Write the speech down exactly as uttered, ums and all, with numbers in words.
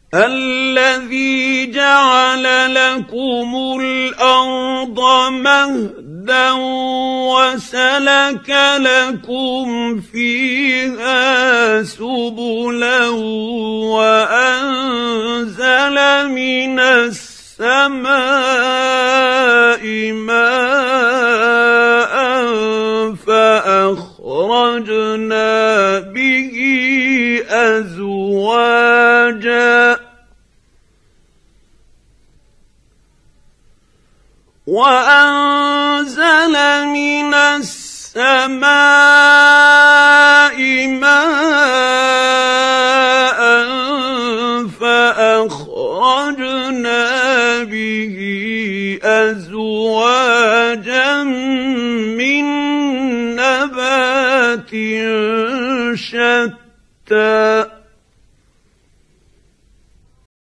الذي جعل لكم الأرض مهدا وسلك لكم فيها سبلا وأنزل من السماء ماء فأخرجنا به أزواجا وأنزل من السماء ماء